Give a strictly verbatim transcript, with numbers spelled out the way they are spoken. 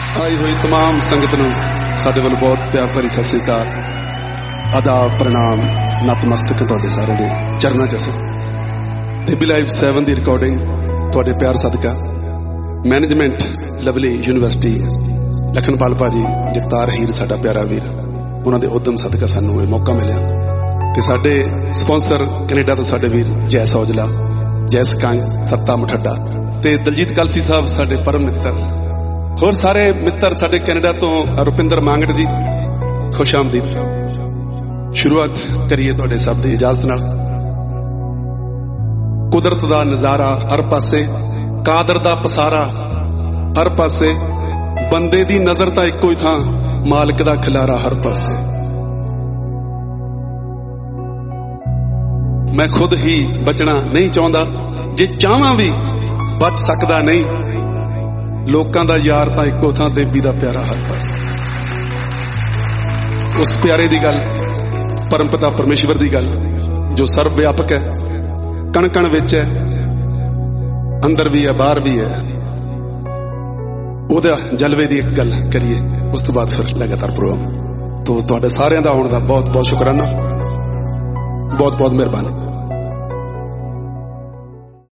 आई हुई तमाम संगत नूं साडे वल्लों बहुत प्यार भरी सत श्री अकाल, आदाब, प्रणाम, नतमस्तक तुहाडे सारे दे चरनां च असीं देबी लाइव सैवन दी रिकॉर्डिंग तुहाडे प्यार सदका मैनेजमेंट लवली यूनिवर्सिटी लखनपाल भाजी जगतार हीर साडा प्यारा वीर उन्हां दे उद्यम सदका सानूं इह मौका मिलिया ते साडे स्पॉन्सर कनेडा तो साडे वीर जय सौजला, जय सकंग, सत्ता मठड्डा ते दलजीत कलसी साहब साडे परम मित्र, होर सारे मित्र साडे कैनेडा तो रुपिंदर मांगट जी खुश आमदीद। शुरुआत करिए तुहाडे सब दी इजाजत नाल। कुदरत दा नज़ारा हर पासे, कादर दा पसारा हर पासे, बंदे दी नजर तां इक्को ही थां, मालिक दा खिलारा हर पासे। मैं खुद ही बचना नहीं चाहता, जे चाहवां भी बच सकदा नहीं, लोकां दा यार तां इक्को थां, देवी दा प्यारा हर पासे। उस प्यारे दी गल, परमपिता परमेश्वर दी गल जो सर्व व्यापक है, कण कण विच है, अंदर भी है बाहर भी है, ओहदा जलवे दी एक गल करिए, उस तो बाद फिर लगातार प्रोग्राम। तो तुहाडे सारिआं दा आउण दा बहुत बहुत शुकराना, बहुत बहुत मेहरबानी।